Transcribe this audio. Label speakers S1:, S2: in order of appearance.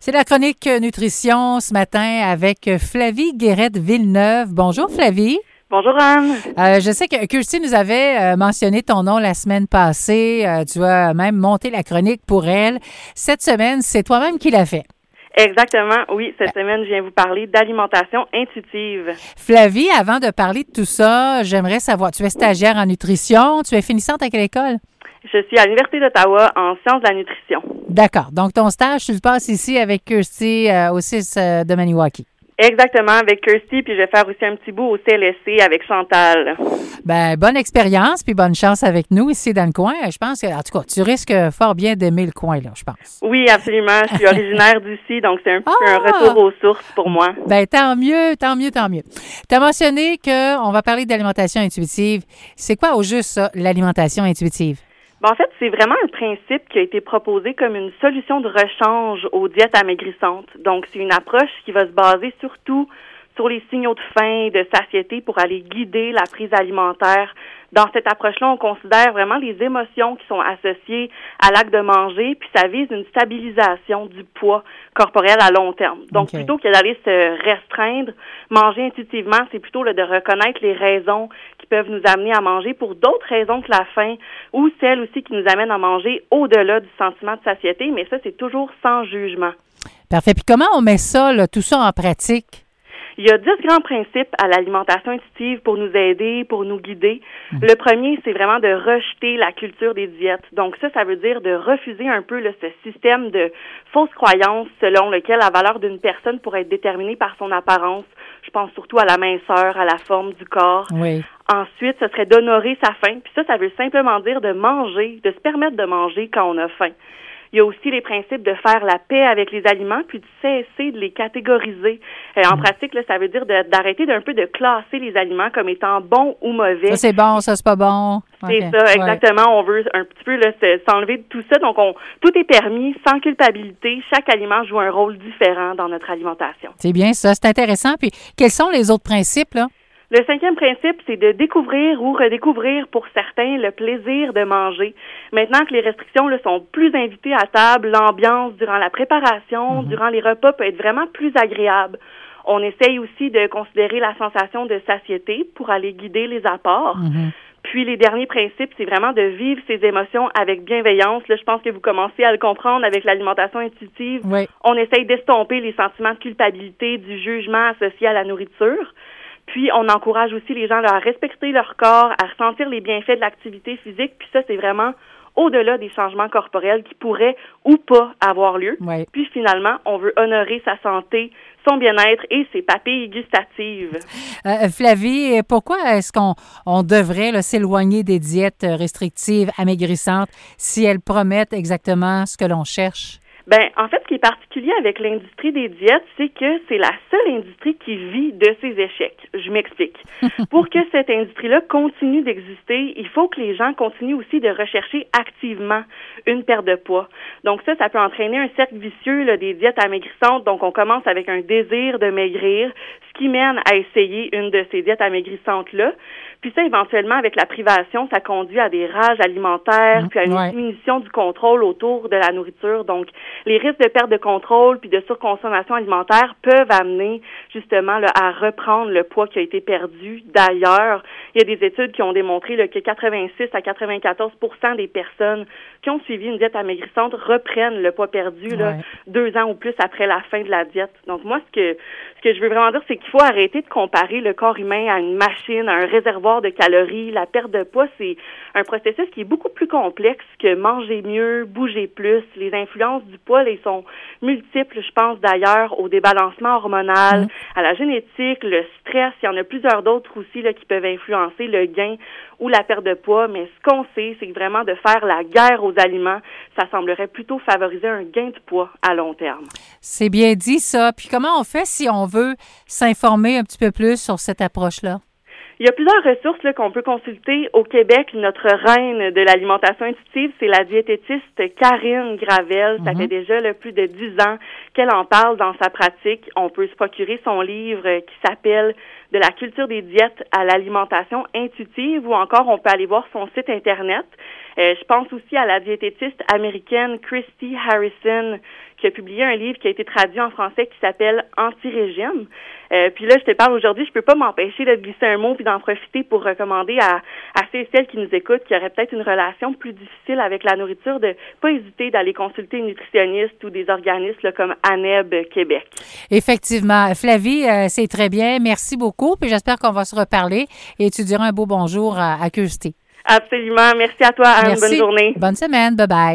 S1: C'est la chronique nutrition ce matin avec Flavie Guérette-Villeneuve. Bonjour Flavie.
S2: Bonjour Anne.
S1: Je sais que Kirsty nous avait mentionné ton nom la semaine passée. Tu as même monté la chronique pour elle. Cette semaine, c'est toi-même qui l'as fait.
S2: Exactement, oui. Cette semaine, je viens vous parler d'alimentation intuitive.
S1: Flavie, avant de parler de tout ça, j'aimerais savoir, tu es stagiaire en nutrition, tu es finissante à quelle école?
S2: Je suis à l'Université d'Ottawa en sciences de la nutrition.
S1: D'accord. Donc, ton stage, tu le passes ici avec Kirsty au CIS de Maniwaki.
S2: Exactement, avec Kirsty, puis je vais faire aussi un petit bout au CLSC avec Chantal.
S1: Ben, bonne expérience, puis bonne chance avec nous ici dans le coin. Je pense que, en tout cas, tu risques fort bien d'aimer le coin, là, je pense.
S2: Oui, absolument. Je suis originaire d'ici, donc c'est un peu un retour aux sources pour moi.
S1: Ben, tant mieux. Tu as mentionné qu'on va parler d'alimentation intuitive. C'est quoi au juste, ça, l'alimentation intuitive?
S2: En fait, c'est vraiment un principe qui a été proposé comme une solution de rechange aux diètes amaigrissantes. Donc, c'est une approche qui va se baser surtout sur les signaux de faim et de satiété pour aller guider la prise alimentaire. Dans cette approche-là, on considère vraiment les émotions qui sont associées à l'acte de manger, puis ça vise une stabilisation du poids corporel à long terme. Donc, plutôt que d'aller se restreindre, manger intuitivement, c'est plutôt de reconnaître les raisons qui peuvent nous amener à manger pour d'autres raisons que la faim ou celles aussi qui nous amènent à manger au-delà du sentiment de satiété, mais ça, c'est toujours sans jugement.
S1: Parfait. Puis comment on met ça, là, tout ça en pratique?
S2: Il y a 10 grands principes à l'alimentation intuitive pour nous aider, pour nous guider. Le premier, c'est vraiment de rejeter la culture des diètes. Donc ça veut dire de refuser un peu ce système de fausses croyances selon lequel la valeur d'une personne pourrait être déterminée par son apparence. Je pense surtout à la minceur, à la forme du corps.
S1: Oui.
S2: Ensuite, ce serait d'honorer sa faim. Puis ça veut simplement dire de manger, de se permettre de manger quand on a faim. Il y a aussi les principes de faire la paix avec les aliments, puis de cesser de les catégoriser. En pratique, là, ça veut dire d'arrêter d'un peu de classer les aliments comme étant bons ou mauvais.
S1: Ça, c'est bon, ça, c'est pas bon.
S2: C'est ça, exactement. On veut un petit peu s'enlever de tout ça. Donc, tout est permis, sans culpabilité. Chaque aliment joue un rôle différent dans notre alimentation.
S1: C'est bien ça, c'est intéressant. Puis, quels sont les autres principes, là?
S2: Le 5e principe, c'est de découvrir ou redécouvrir pour certains le plaisir de manger. Maintenant que les restrictions sont plus invitées à table, l'ambiance durant la préparation, durant les repas peut être vraiment plus agréable. On essaye aussi de considérer la sensation de satiété pour aller guider les apports. Puis les derniers principes, c'est vraiment de vivre ses émotions avec bienveillance. Là, je pense que vous commencez à le comprendre avec l'alimentation intuitive.
S1: Oui.
S2: On essaye d'estomper les sentiments de culpabilité, du jugement associé à la nourriture. Puis, on encourage aussi les gens à respecter leur corps, à ressentir les bienfaits de l'activité physique. Puis ça, c'est vraiment au-delà des changements corporels qui pourraient ou pas avoir lieu.
S1: Oui.
S2: Puis finalement, on veut honorer sa santé, son bien-être et ses papilles gustatives.
S1: Flavie, pourquoi est-ce qu'on devrait s'éloigner des diètes restrictives, amaigrissantes, si elles promettent exactement ce que l'on cherche?
S2: En fait, ce qui est particulier avec l'industrie des diètes, c'est que c'est la seule industrie qui vit de ses échecs. Je m'explique. Pour que cette industrie-là continue d'exister, il faut que les gens continuent aussi de rechercher activement une perte de poids. Donc ça peut entraîner un cercle vicieux des diètes amaigrissantes. Donc on commence avec un désir de maigrir, ce qui mène à essayer une de ces diètes amaigrissantes-là. Puis ça, éventuellement, avec la privation, ça conduit à des rages alimentaires, puis à une diminution du contrôle autour de la nourriture. Donc, les risques de perte de contrôle puis de surconsommation alimentaire peuvent amener justement à reprendre le poids qui a été perdu. D'ailleurs, il y a des études qui ont démontré que 86 à 94% des personnes qui ont suivi une diète amaigrissante reprennent le poids perdu 2 ans ou plus après la fin de la diète. Donc moi, ce que je veux vraiment dire, c'est qu'il faut arrêter de comparer le corps humain à une machine, à un réservoir de calories. La perte de poids, c'est un processus qui est beaucoup plus complexe que manger mieux, bouger plus. Les influences du poids, ils sont multiples, je pense d'ailleurs au débalancement hormonal, à la génétique, le stress. Il y en a plusieurs d'autres aussi qui peuvent influencer le gain ou la perte de poids. Mais ce qu'on sait, c'est que vraiment de faire la guerre aux aliments, ça semblerait plutôt favoriser un gain de poids à long terme.
S1: C'est bien dit, ça. Puis comment on fait si on veut s'informer un petit peu plus sur cette approche-là?
S2: Il y a plusieurs ressources qu'on peut consulter. Au Québec, notre reine de l'alimentation intuitive, c'est la diététiste Karine Gravel. Ça fait déjà plus de 10 ans qu'elle en parle dans sa pratique. On peut se procurer son livre qui s'appelle « De la culture des diètes à l'alimentation intuitive » ou encore on peut aller voir son site Internet. Je pense aussi à la diététiste américaine Christy Harrison, qui a publié un livre qui a été traduit en français qui s'appelle Anti-régime. Puis là, je te parle aujourd'hui, je peux pas m'empêcher de glisser un mot puis d'en profiter pour recommander à ceux et celles qui nous écoutent, qui auraient peut-être une relation plus difficile avec la nourriture, de pas hésiter d'aller consulter une nutritionniste ou des organismes là, comme ANEB Québec.
S1: Effectivement. Flavie, c'est très bien. Merci beaucoup. Puis j'espère qu'on va se reparler et tu diras un beau bonjour à Kirsty.
S2: Absolument. Merci à toi, Anne.
S1: Merci.
S2: Bonne journée.
S1: Bonne semaine. Bye-bye.